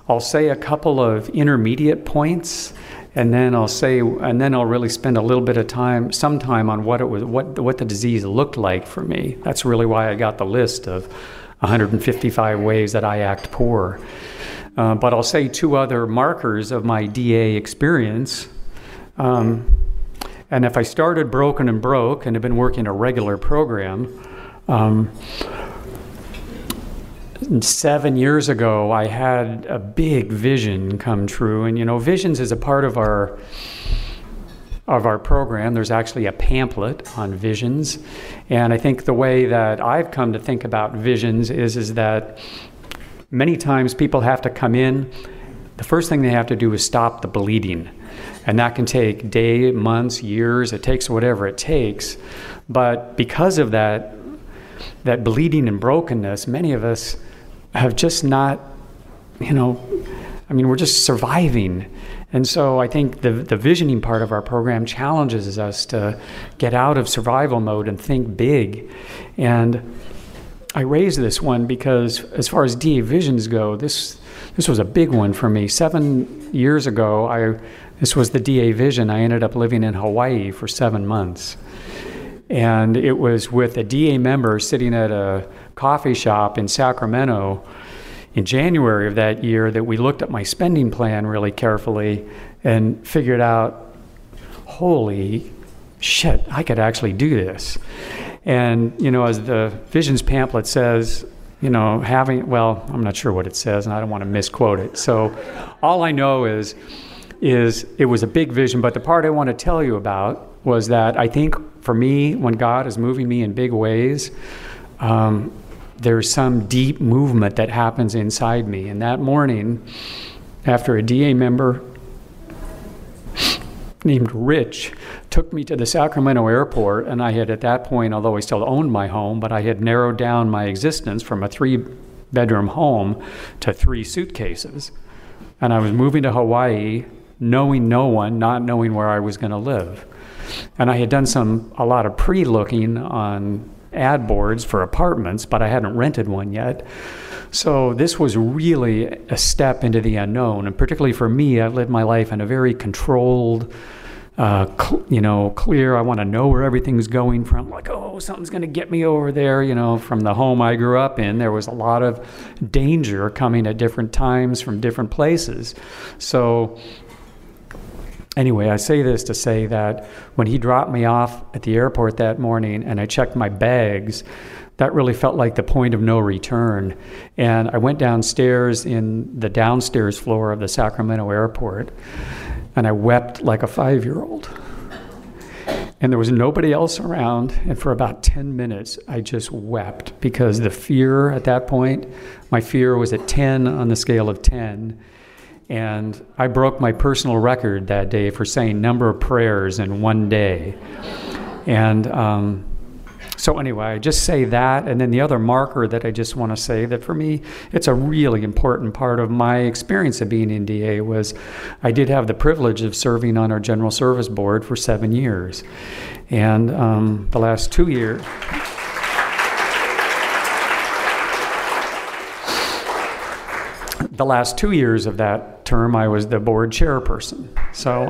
I'll say a couple of intermediate points, and then I'll really spend a little bit of time, some time on what the disease looked like for me. That's really why I got the list of 155 ways that I act poor. But I'll say two other markers of my DA experience. And if I started broken and broke and have been working a regular program, 7 years ago, I had a big vision come true. And, visions is a part of our program. There's actually a pamphlet on visions. And I think the way that I've come to think about visions is that many times people have to come in. The first thing they have to do is stop the bleeding. And that can take days, months, years. It takes whatever it takes. But because of that bleeding and brokenness, many of us have just not, we're just surviving. And so I think the visioning part of our program challenges us to get out of survival mode and think big. And I raise this one because as far as DA visions go, this was a big one for me. 7 years ago, this was the DA vision. I ended up living in Hawaii for 7 months. And it was with a DA member sitting at a coffee shop in Sacramento in January of that year that we looked at my spending plan really carefully and figured out, holy shit, I could actually do this. And, as the Visions pamphlet says, I'm not sure what it says, and I don't want to misquote it. So all I know is it was a big vision, but the part I want to tell you about was that I think for me, when God is moving me in big ways, there's some deep movement that happens inside me. And that morning, after a DA member named Rich took me to the Sacramento airport, and I had at that point, although I still owned my home, but I had narrowed down my existence from a 3-bedroom home to 3 suitcases. And I was moving to Hawaii, knowing no one, not knowing where I was going to live. And I had done a lot of pre-looking on ad boards for apartments, but I hadn't rented one yet. So this was really a step into the unknown. And particularly for me, I've lived my life in a very controlled, clear, I want to know where everything's going from. Like, something's going to get me over there. From the home I grew up in, there was a lot of danger coming at different times from different places. So anyway, I say this to say that when he dropped me off at the airport that morning and I checked my bags, that really felt like the point of no return. And I went downstairs in the downstairs floor of the Sacramento airport, and I wept like a 5-year-old. And there was nobody else around, and for about 10 minutes, I just wept because the fear at that point, my fear was at 10 on the scale of 10. And I broke my personal record that day for saying number of prayers in one day. And so anyway, I just say that. And then the other marker that I just want to say that for me, it's a really important part of my experience of being in DA was I did have the privilege of serving on our General Service Board for 7 years. And the last 2 years... The last 2 years of that term, I was the board chairperson. So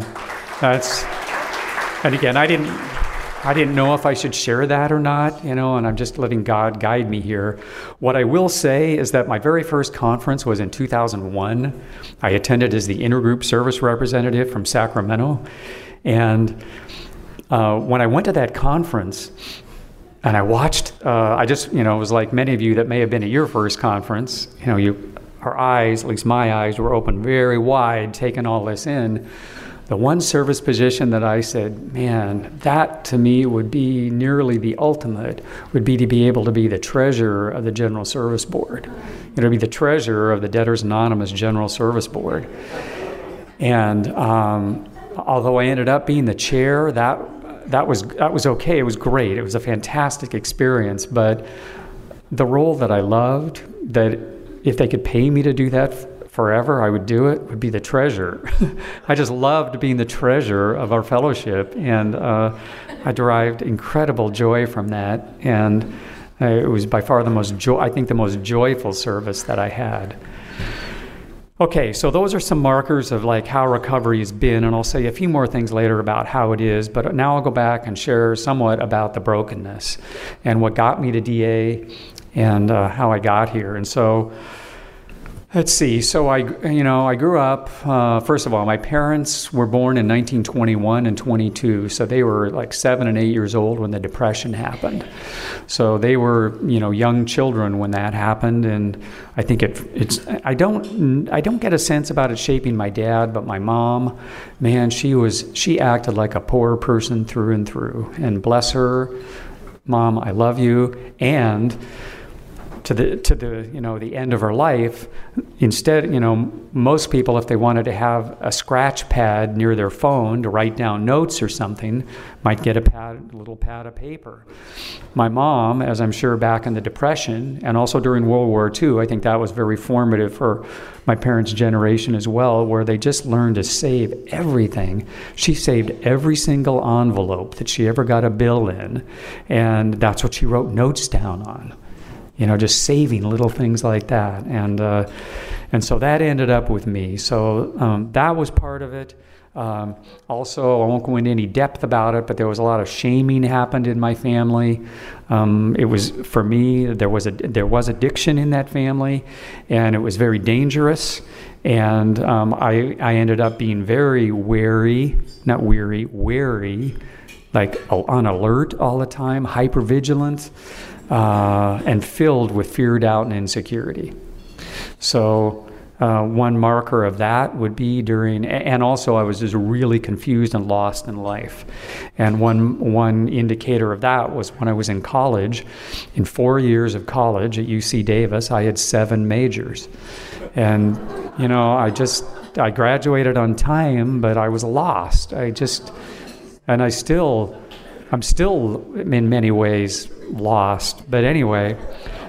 and again, I didn't know if I should share that or not, and I'm just letting God guide me here. What I will say is that my very first conference was in 2001. I attended as the intergroup service representative from Sacramento. And when I went to that conference, and I watched, it was like many of you that may have been at your first conference, our eyes, at least my eyes, were open very wide, taking all this in. The one service position that I said, man, that to me would be nearly the ultimate, would be to be able to be the treasurer of the General Service Board. Be the treasurer of the Debtors Anonymous General Service Board. And although I ended up being the chair, that was okay. It was great. It was a fantastic experience. But the role that I loved, that if they could pay me to do that forever, I would do it, would be the treasurer. I just loved being the treasurer of our fellowship, and I derived incredible joy from that. And it was by far the most joyful service that I had. Okay, so those are some markers of like how recovery has been, and I'll say a few more things later about how it is, but now I'll go back and share somewhat about the brokenness and what got me to DA and how I got here. And so let's see. So I grew up, first of all, my parents were born in 1921 and 22. So they were like 7 and 8 years old when the Depression happened. So they were, young children when that happened. And I think I don't get a sense about it shaping my dad, but my mom, man, she acted like a poor person through and through. And bless her, Mom, I love you. And to the end of her life, instead, most people, if they wanted to have a scratch pad near their phone to write down notes or something, might get a little pad of paper. My mom, as I'm sure back in the Depression and also during World War II, I think that was very formative for my parents' generation as well, where they just learned to save everything. She saved every single envelope that she ever got a bill in, and that's what she wrote notes down on. Just saving little things like that. And so that ended up with me. So that was part of it. Also, I won't go into any depth about it, but there was a lot of shaming happened in my family. It was, for me, there was addiction in that family, and it was very dangerous. And I ended up being very wary, like on alert all the time, hypervigilant. And filled with fear, doubt, and insecurity. So one marker of that would be and also I was just really confused and lost in life. And one indicator of that was when I was in college. In 4 years of college at UC Davis, I had 7 majors. And, I graduated on time, but I was lost. I'm still in many ways lost. But anyway,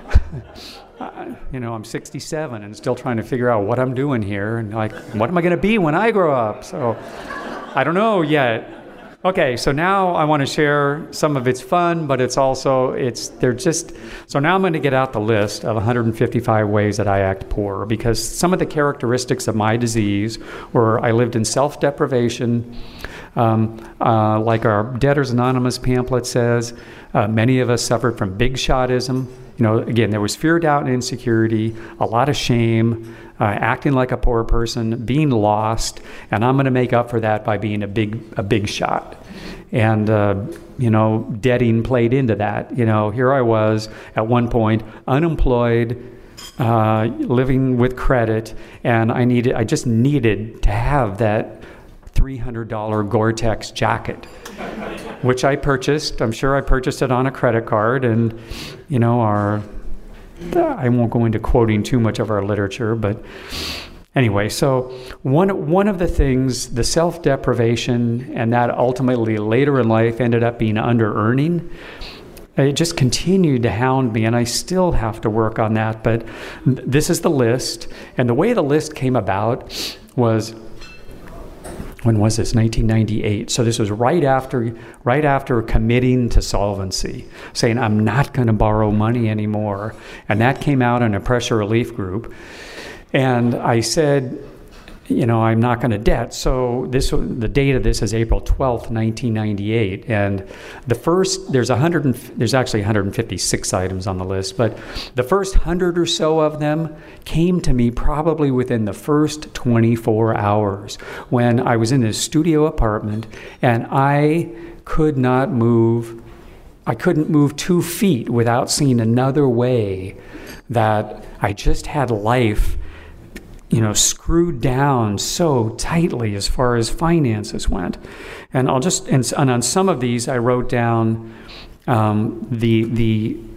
I'm 67 and still trying to figure out what I'm doing here. And like, what am I going to be when I grow up? So I don't know yet. Okay, so now I want to share some of its fun, but so now I'm going to get out the list of 155 ways that I act poor, because some of the characteristics of my disease were I lived in self-deprivation, like our Debtors Anonymous pamphlet says, many of us suffered from big shotism. Again, there was fear, doubt, and insecurity, a lot of shame, acting like a poor person, being lost, and I'm going to make up for that by being a big shot. And, debting played into that. Here I was at one point, unemployed, living with credit, and I just needed to have that $300 Gore-Tex jacket, which I purchased. I'm sure I purchased it on a credit card, and I won't go into quoting too much of our literature, but anyway, so one of the things, the self-deprivation, and that ultimately later in life ended up being under-earning, it just continued to hound me, and I still have to work on that. But this is the list, and the way the list came about was, when was this? 1998. So this was right after committing to solvency, saying I'm not going to borrow money anymore. And that came out in a pressure relief group. And I said, I'm not going to debt. So the date of this is April 12th, 1998. And there's actually 156 items on the list, but the first 100 or so of them came to me probably within the first 24 hours when I was in this studio apartment and I couldn't move 2 feet without seeing another way that I just had life screwed down so tightly as far as finances went. And and on some of these I wrote down the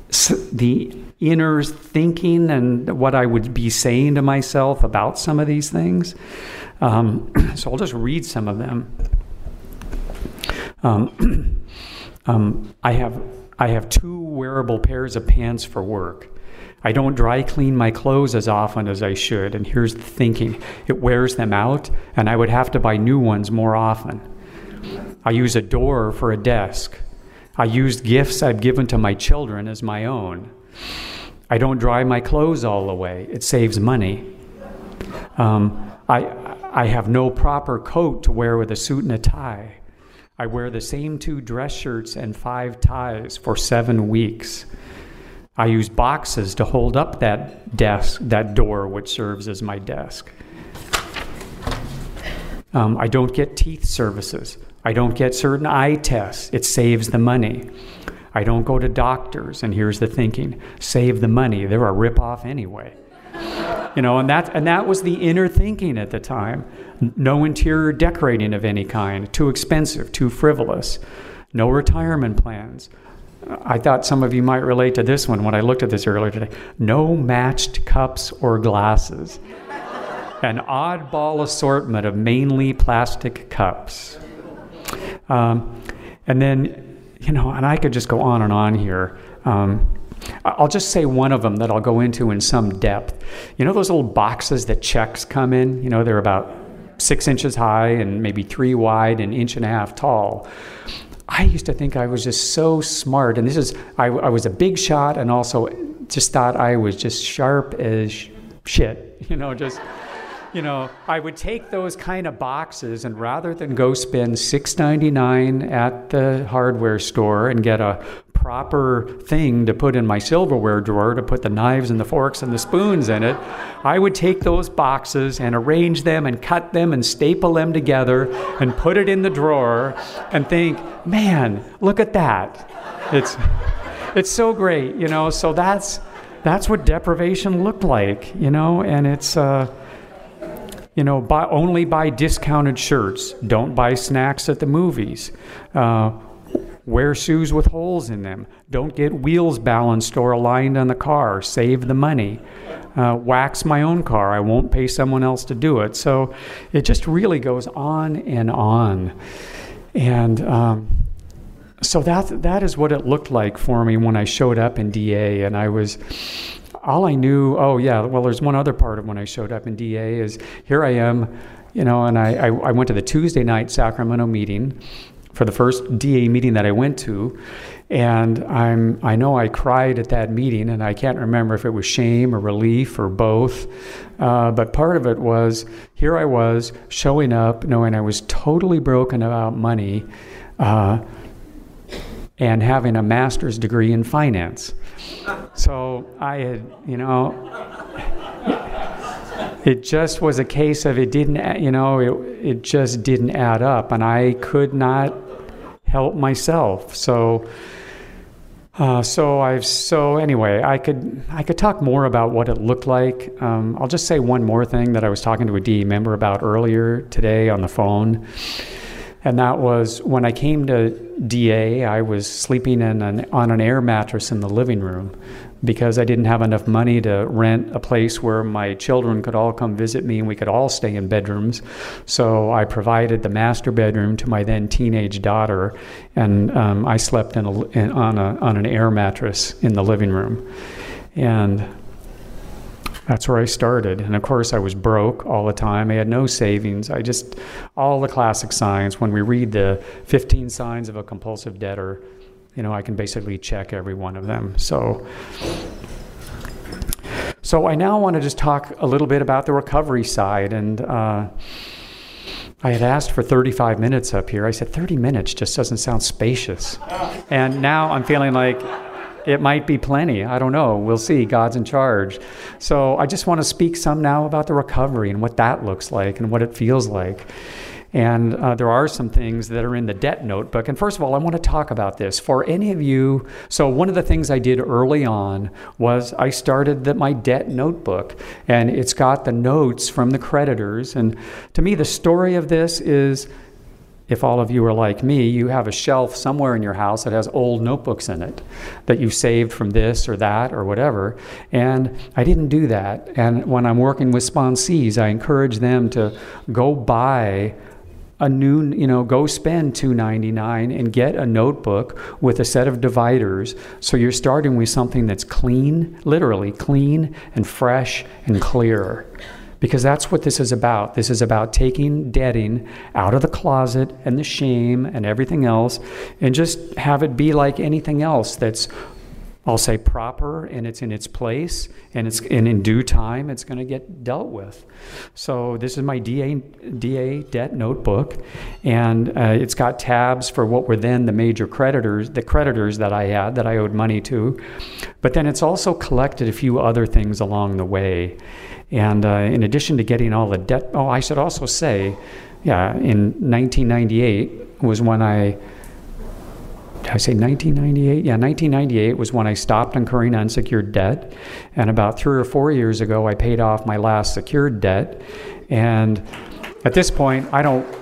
inner thinking and what I would be saying to myself about some of these things. So I'll just read some of them. I have 2 wearable pairs of pants for work. I don't dry clean my clothes as often as I should, and here's the thinking. It wears them out, and I would have to buy new ones more often. I use a door for a desk. I used gifts I've given to my children as my own. I don't dry my clothes all the way. It saves money. I have no proper coat to wear with a suit and a tie. I wear the same 2 dress shirts and 5 ties for 7 weeks. I use boxes to hold up that desk, that door, which serves as my desk. I don't get teeth services. I don't get certain eye tests. It saves the money. I don't go to doctors, and here's the thinking: save the money. They're a ripoff anyway. And that was the inner thinking at the time. No interior decorating of any kind. Too expensive, too frivolous. No retirement plans. I thought some of you might relate to this one when I looked at this earlier today. No matched cups or glasses. An oddball assortment of mainly plastic cups. And then, and I could just go on and on here. I'll just say one of them that I'll go into in some depth. Those little boxes that checks come in? They're about 6 inches high and maybe 3 wide and 1.5 inches tall. I used to think I was just so smart, and I was a big shot, and also just thought I was just sharp as shit. I would take those kind of boxes, and rather than go spend $6.99 at the hardware store and get a proper thing to put in my silverware drawer to put the knives and the forks and the spoons in it, I would take those boxes and arrange them and cut them and staple them together and put it in the drawer and think, man, look at that. It's so great, so that's what deprivation looked like, and it's only buy discounted shirts. Don't buy snacks at the movies. Wear shoes with holes in them. Don't get wheels balanced or aligned on the car. Save the money. Wax my own car. I won't pay someone else to do it. So it just really goes on and on. And so that is what it looked like for me when I showed up in DA. And all I knew, there's one other part of when I showed up in DA is here I am, and I went to the Tuesday night Sacramento meeting for the first DA meeting that I went to, and I know I cried at that meeting, and I can't remember if it was shame or relief or both, but part of it was, here I was showing up knowing I was totally broken about money, and having a master's degree in finance. So I had, it just was a case of it didn't, it just didn't add up, and I could not help myself. Anyway, I could talk more about what it looked like. I'll just say one more thing that I was talking to a DE member about earlier today on the phone. And that was when I came to DA, I was sleeping on an air mattress in the living room because I didn't have enough money to rent a place where my children could all come visit me and we could all stay in bedrooms. So I provided the master bedroom to my then teenage daughter, and I slept on an air mattress in the living room. And that's where I started. And of course, I was broke all the time. I had no savings. All the classic signs. When we read the 15 signs of a compulsive debtor, I can basically check every one of them. So I now want to just talk a little bit about the recovery side. And I had asked for 35 minutes up here. I said 30 minutes just doesn't sound spacious. And now I'm feeling like it might be plenty. I don't know. We'll see. God's in charge. So I just want to speak some now about the recovery and what that looks like and what it feels like. And there are some things that are in the debt notebook. And first of all, I want to talk about this. For any of you, so one of the things I did early on was I started my debt notebook. And it's got the notes from the creditors. And to me, the story of this is, if all of you are like me, you have a shelf somewhere in your house that has old notebooks in it that you saved from this or that or whatever. And I didn't do that. And when I'm working with sponsees, I encourage them to go buy a new, go spend $2.99 and get a notebook with a set of dividers. So you're starting with something that's clean, literally clean and fresh and clear. Because that's what this is about. This is about taking debting out of the closet and the shame and everything else and just have it be like anything else that's I'll say proper, and it's in its place, and in due time it's going to get dealt with. So this is my DA debt notebook, and it's got tabs for what were then the major creditors, the creditors that I had that I owed money to, but then it's also collected a few other things along the way. And in addition to getting all the debt, I should also say, in 1998 was when did I say 1998? Yeah, 1998 was when I stopped incurring unsecured debt. And about 3 or 4 years ago, I paid off my last secured debt. And at this point,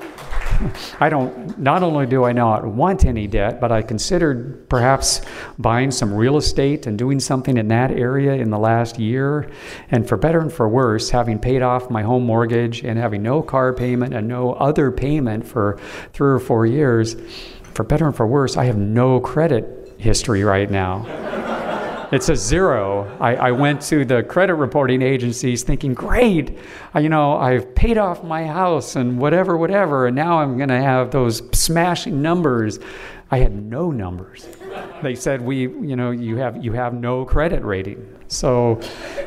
not only do I not want any debt, but I considered perhaps buying some real estate and doing something in that area in the last year. And for better and for worse, having paid off my home mortgage and having no car payment and no other payment for 3 or 4 years, for better and for worse, I have no credit history right now. It's a 0. I went to the credit reporting agencies thinking, great, I've paid off my house and whatever, and now I'm going to have those smashing numbers. I had no numbers. They said, you have no credit rating. So,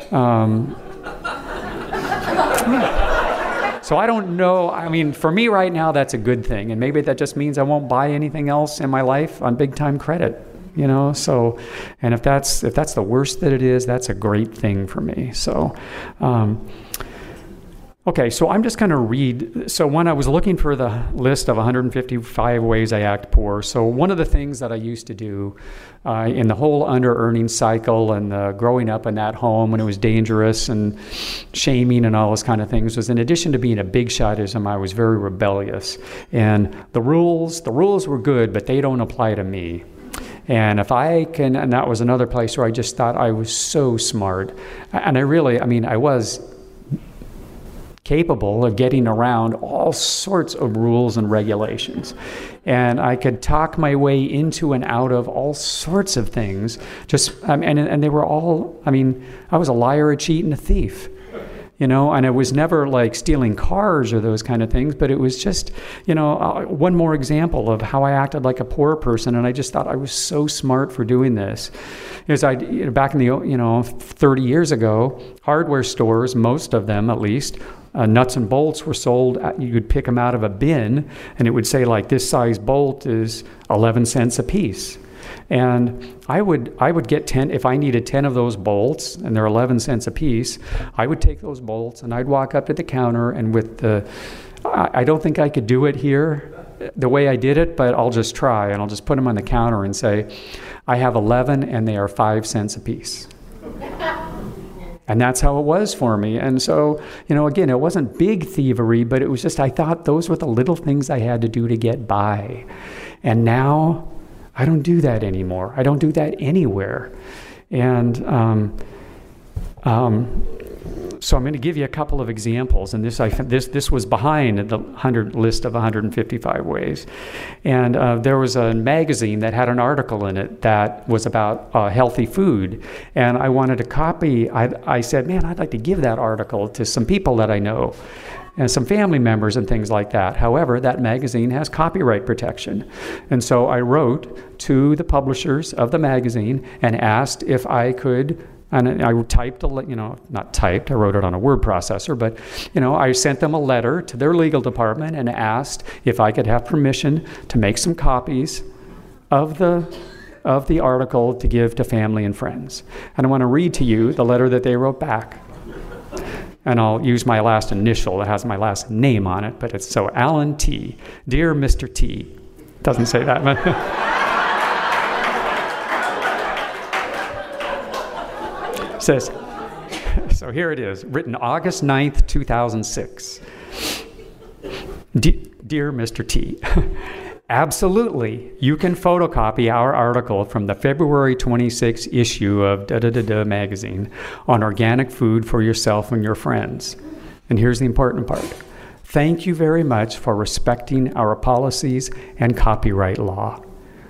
So I don't know. I mean, for me right now, that's a good thing. And maybe that just means I won't buy anything else in my life on big time credit, So, and if that's the worst that it is, that's a great thing for me. So, okay, so I'm just going to read. So when I was looking for the list of 155 ways I act poor, so one of the things that I used to do in the whole under-earning cycle and growing up in that home when it was dangerous and shaming and all those kind of things was, in addition to being a big shotism, I was very rebellious. And the rules were good, but they don't apply to me. And if I can, and that was another place where I just thought I was so smart. And I was capable of getting around all sorts of rules and regulations. And I could talk my way into and out of all sorts of things. And they were all, I was a liar, a cheat, and a thief. And it was never like stealing cars or those kind of things, but it was just, one more example of how I acted like a poor person, and I just thought I was so smart for doing this. Back in the, 30 years ago, hardware stores, most of them at least, nuts and bolts were sold. You could pick them out of a bin, and it would say like this size bolt is 11 cents a piece. And I would get 10, if I needed 10 of those bolts, and they're 11 cents a piece, I would take those bolts and I'd walk up to the counter, and I don't think I could do it here the way I did it, but I'll just try, and I'll just put them on the counter and say, I have 11 and they are 5 cents a piece. And that's how it was for me. And so, again, it wasn't big thievery, but it was just, I thought those were the little things I had to do to get by. And now, I don't do that anymore. I don't do that anywhere. And so I'm going to give you a couple of examples. And this was behind the list of 155 ways. And there was a magazine that had an article in it that was about healthy food. And I wanted to copy. I said, man, I'd like to give that article to some people that I know, and some family members and things like that. However, that magazine has copyright protection. And so I wrote to the publishers of the magazine and asked if I could, and I typed, not typed, I wrote it on a word processor, but, I sent them a letter to their legal department and asked if I could have permission to make some copies of the article to give to family and friends. And I want to read to you the letter that they wrote back. And I'll use my last initial that has my last name on it, but it's so Alan T. Dear Mr. T. Doesn't say that, but says, so here it is, written August 9th, 2006. Dear Mr. T. Absolutely, you can photocopy our article from the February 26th issue of magazine on organic food for yourself and your friends. And here's the important part. Thank you very much for respecting our policies and copyright law.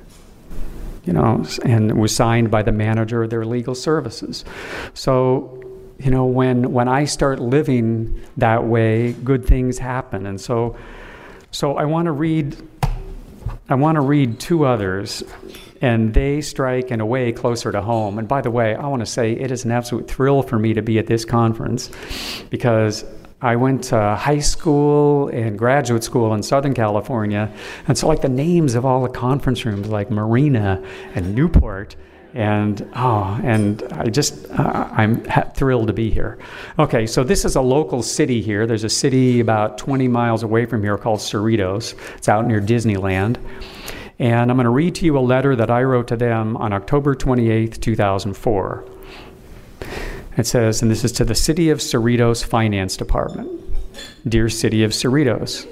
And it was signed by the manager of their legal services. So, when I start living that way, good things happen. And so I want to read 2 others. and they strike in a way closer to home. And by the way, I want to say it is an absolute thrill for me to be at this conference because I went to high school and graduate school in Southern California, and so like the names of all the conference rooms, like Marina and Newport, and I'm thrilled to be here. Okay, so this is a local city here. There's a city about 20 miles away from here called Cerritos. It's out near Disneyland. And I'm going to read to you a letter that I wrote to them on October 28th, 2004. It says, and this is to the City of Cerritos Finance Department. Dear City of Cerritos.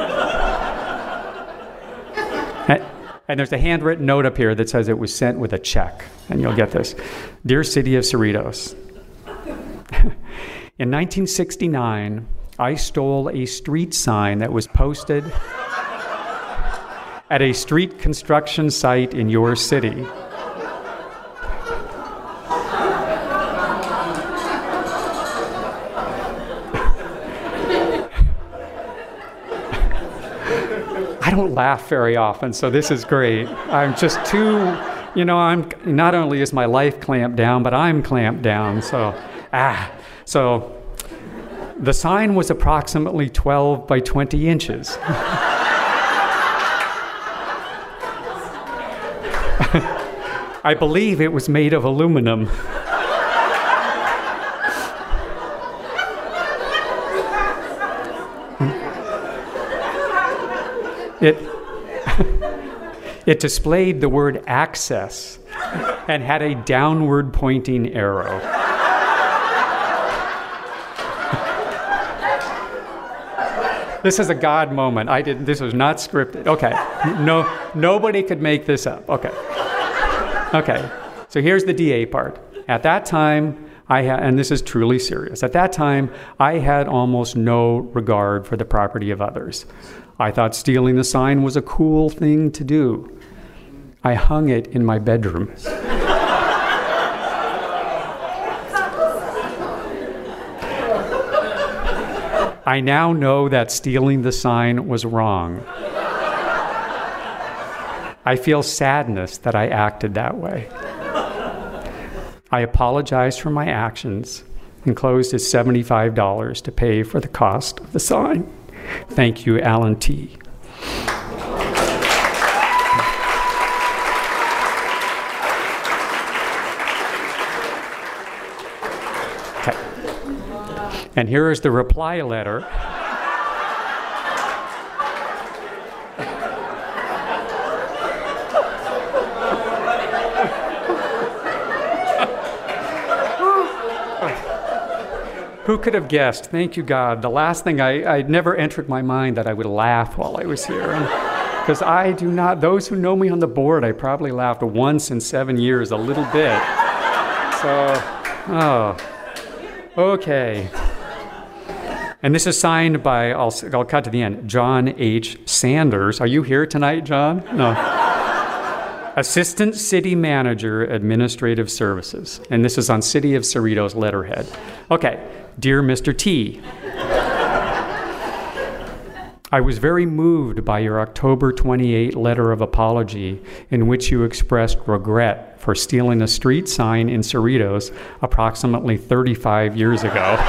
And there's a handwritten note up here that says it was sent with a check. And you'll get this. Dear City of Cerritos. In 1969, I stole a street sign that was posted at a street construction site in your city. I don't laugh very often, so this is great. I'm just too, I'm not only is my life clamped down, but I'm clamped down. So the sign was approximately 12 by 20 inches. I believe it was made of aluminum. It displayed the word access and had a downward pointing arrow. This is a God moment. This was not scripted. Okay. No, nobody could make this up. Okay. So here's the DA part. At that time, and this is truly serious, at that time, I had almost no regard for the property of others. I thought stealing the sign was a cool thing to do. I hung it in my bedroom. I now know that stealing the sign was wrong. I feel sadness that I acted that way. I apologize for my actions. Enclosed is $75 to pay for the cost of the sign. Thank you, Alan T. Okay. And here is the reply letter. Who could have guessed? Thank you, God. The last thing I never entered my mind that I would laugh while I was here. Because I do not, those who know me on the board, I probably laughed once in 7 years, a little bit. Okay. And this is signed by, I'll cut to the end, John H. Sanders. Are you here tonight, John? No. Assistant City Manager, Administrative Services. And this is on City of Cerritos letterhead. Okay. Dear Mr. T, I was very moved by your October 28 letter of apology in which you expressed regret for stealing a street sign in Cerritos approximately 35 years ago.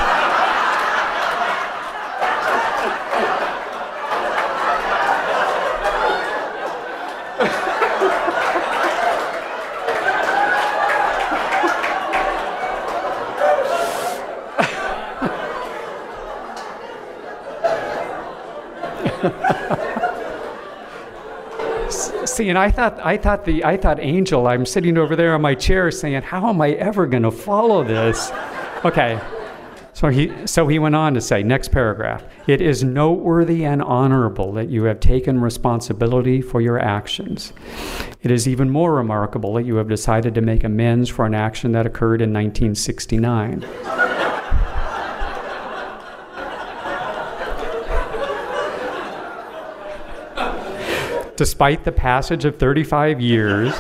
See, and I thought Angel, I'm sitting over there on my chair saying, how am I ever going to follow this? Okay. So he went on to say, next paragraph, it is noteworthy and honorable that you have taken responsibility for your actions. It is even more remarkable that you have decided to make amends for an action that occurred in 1969. Despite the passage of 35 years,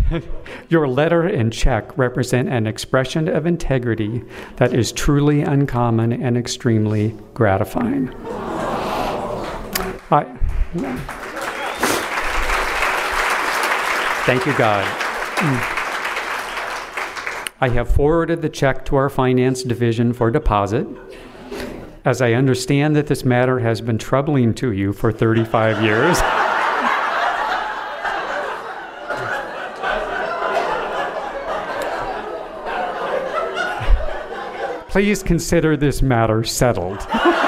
Your letter and check represent an expression of integrity that is truly uncommon and extremely gratifying. Thank you, God. I have forwarded the check to our finance division for deposit, as I understand that this matter has been troubling to you for 35 years. Please consider this matter settled.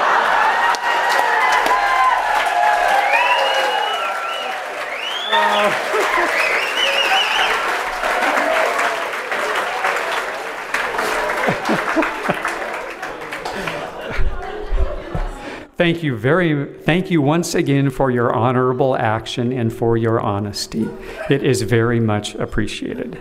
Thank you once again for your honorable action and for your honesty. It is very much appreciated.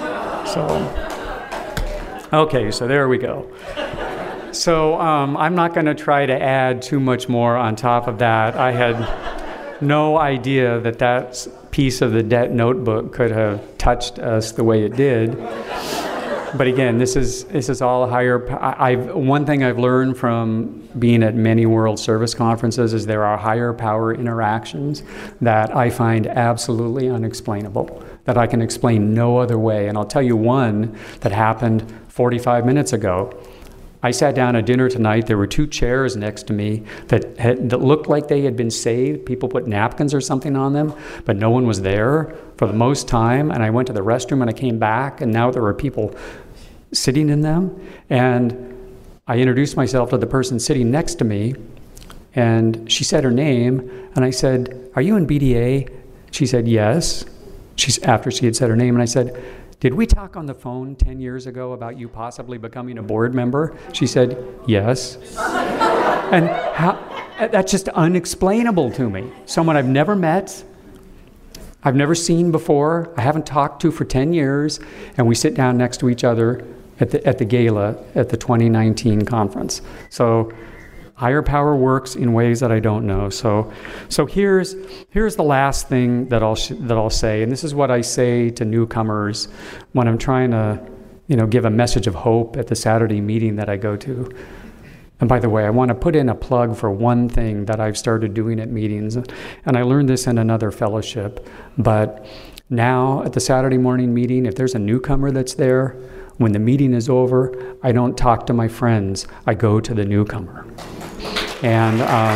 Okay, so there we go. So I'm not going to try to add too much more on top of that. I had no idea that that piece of the debt notebook could have touched us the way it did. But again, this is all higher. One thing I've learned from being at many World Service Conferences is there are higher power interactions that I find absolutely unexplainable, that I can explain no other way. And I'll tell you one that happened 45 minutes ago. I sat down at dinner tonight. There were two chairs next to me that looked like they had been saved. People put napkins or something on them, but no one was there for the most time. And I went to the restroom and I came back, and now there were people sitting in them. And I introduced myself to the person sitting next to me, and she said her name, and I said, "Are you in BDA?" She said, "Yes." After she had said her name, and I said, "Did we talk on the phone 10 years ago about you possibly becoming a board member?" She said, "Yes." And that's just unexplainable to me. Someone I've never met, I've never seen before, I haven't talked to for 10 years, and we sit down next to each other at the gala at the 2019 conference. So higher power works in ways that I don't know. So here's the last thing that I'll say, and this is what I say to newcomers when I'm trying to, give a message of hope at the Saturday meeting that I go to. And by the way, I want to put in a plug for one thing that I've started doing at meetings, and I learned this in another fellowship. But now at the Saturday morning meeting, if there's a newcomer that's there, when the meeting is over, I don't talk to my friends. I go to the newcomer. And,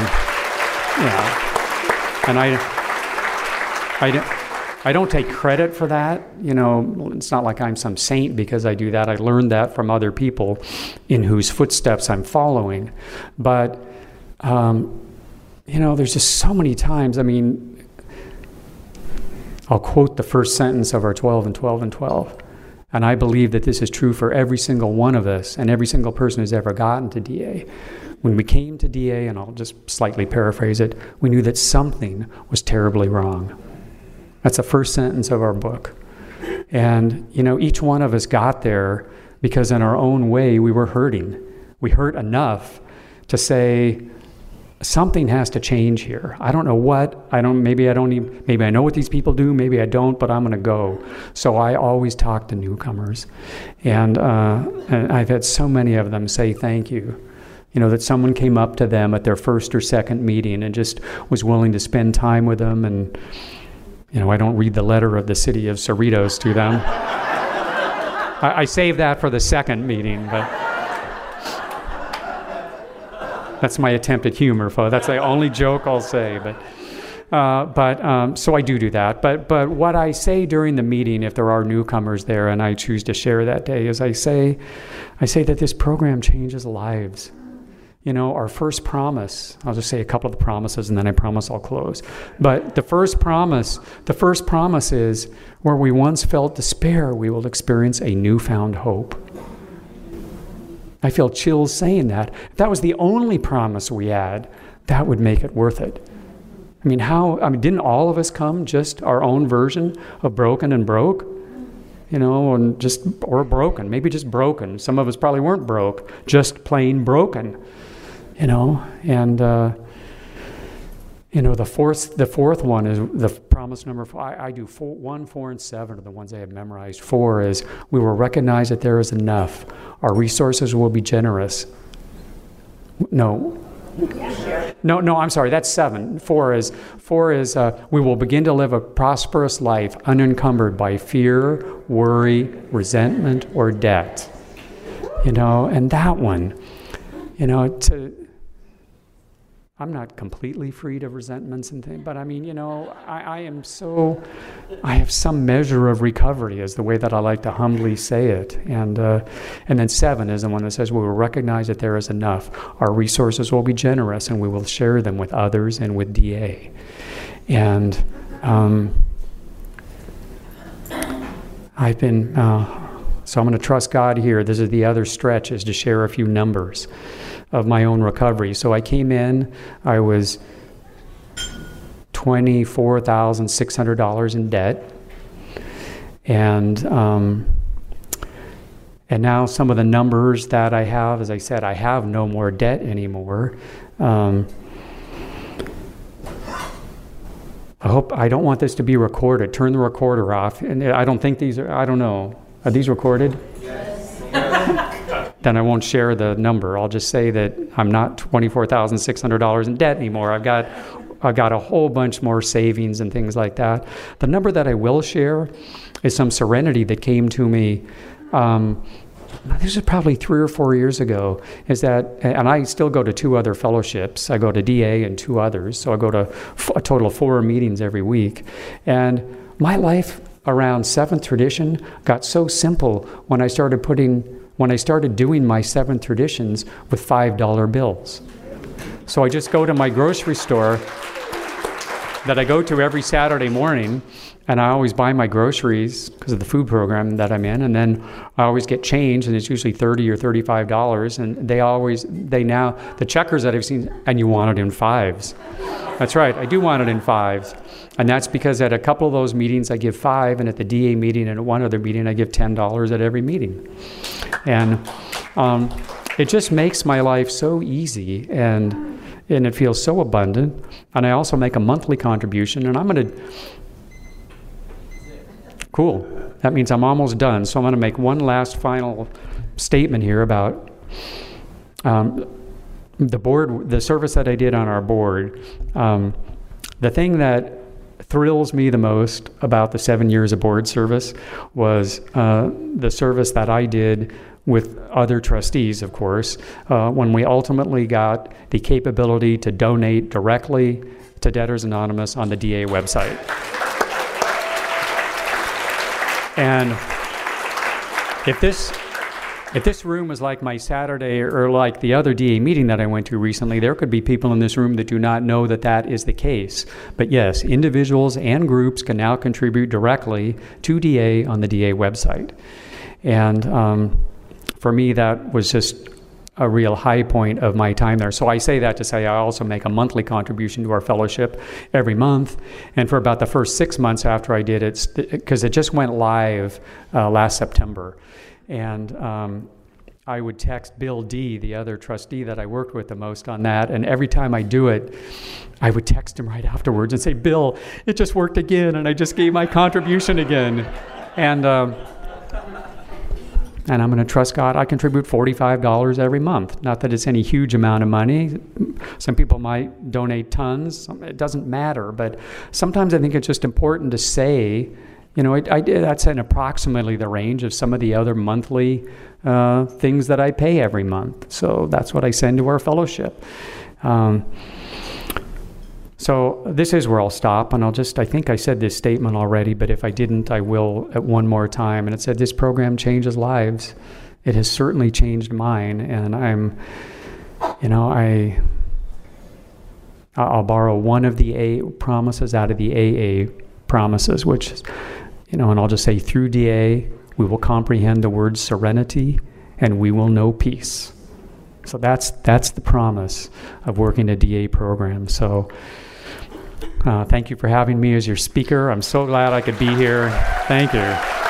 and I don't take credit for that. It's not like I'm some saint because I do that. I learned that from other people in whose footsteps I'm following. But, there's just so many times. I'll quote the first sentence of our 12 and 12 and 12. And I believe that this is true for every single one of us and every single person who's ever gotten to DA. When we came to DA, and I'll just slightly paraphrase it, we knew that something was terribly wrong. That's the first sentence of our book. And, each one of us got there because in our own way we were hurting. We hurt enough to say, something has to change here. I don't know what. Maybe I know what these people do. Maybe I don't, but I'm going to go. So I always talk to newcomers. And I've had so many of them say thank you. That someone came up to them at their first or second meeting and just was willing to spend time with them. And, I don't read the letter of the city of Cerritos to them. I save that for the second meeting, but that's my attempt at humor, folks. That's the only joke I'll say. So I do that. But what I say during the meeting, if there are newcomers there and I choose to share that day, is I say that this program changes lives. Our first promise, I'll just say a couple of the promises and then I promise I'll close. But the first promise is, where we once felt despair, we will experience a newfound hope. I feel chills saying that. If that was the only promise we had, that would make it worth it. Didn't all of us come just our own version of broken and broke? Or broken, maybe just broken. Some of us probably weren't broke, just plain broken. The fourth one is the promise promise number 4, I do 1, 4, and 7 are the ones I have memorized. 4 is, we will recognize that there is enough. Our resources will be generous. No, I'm sorry, that's 7. 4 is we will begin to live a prosperous life unencumbered by fear, worry, resentment, or debt. And that one, I'm not completely freed of resentments and things, but I mean, I have some measure of recovery, is the way that I like to humbly say it. And then 7 is the one that says we will recognize that there is enough. Our resources will be generous, and we will share them with others and with DA. And I've been, so I'm going to trust God here. This is the other stretch, is to share a few numbers of my own recovery. So I came in, I was $24,600 in debt. And now some of the numbers that I have, as I said, I have no more debt anymore. I don't want this to be recorded. Turn the recorder off. And I don't think I don't know. Are these recorded? Yes. Then I won't share the number. I'll just say that I'm not $24,600 in debt anymore. I've got a whole bunch more savings and things like that. The number that I will share is some serenity that came to me. This was probably 3 or 4 years ago. And I still go to 2 other fellowships. I go to DA and 2 others. So I go to a total of 4 meetings every week. And my life around Seventh Tradition got so simple when I started doing my Seventh Traditions with $5 bills. So I just go to my grocery store that I go to every Saturday morning, and I always buy my groceries because of the food program that I'm in, and then I always get change, and it's usually $30 or $35, and the checkers that I've seen, and you want it in 5s. That's right, I do want it in 5s. And that's because at a couple of those meetings I give 5, and at the DA meeting and at one other meeting I give $10 at every meeting. And it just makes my life so easy, and it feels so abundant. And I also make a monthly contribution, and cool, that means I'm almost done. So I'm going to make one last final statement here about the board, the service that I did on our board. The thing that thrills me the most about the 7 years of board service was the service that I did with other trustees, of course, when we ultimately got the capability to donate directly to Debtors Anonymous on the DA website. And if this room was like my Saturday or like the other DA meeting that I went to recently, there could be people in this room that do not know that that is the case. But yes, individuals and groups can now contribute directly to DA on the DA website. And for me, that was just a real high point of my time there. So I say that to say I also make a monthly contribution to our fellowship every month. And for about the first 6 months after I did it, because it just went live last September. And I would text Bill D., the other trustee that I worked with the most on that, and every time I do it, I would text him right afterwards and say, Bill, it just worked again, and I just gave my contribution again. And I'm going to trust God. I contribute $45 every month. Not that it's any huge amount of money. Some people might donate tons. It doesn't matter. But sometimes I think it's just important to say, that's in approximately the range of some of the other monthly things that I pay every month. So that's what I send to our fellowship. So this is where I'll stop, and I think I said this statement already, but if I didn't, I will at one more time. And it said, this program changes lives. It has certainly changed mine, and I'll borrow one of the A promises out of the AA promises, which is, and I'll just say, through DA, we will comprehend the word serenity, and we will know peace. So that's the promise of working a DA program. So thank you for having me as your speaker. I'm so glad I could be here. Thank you.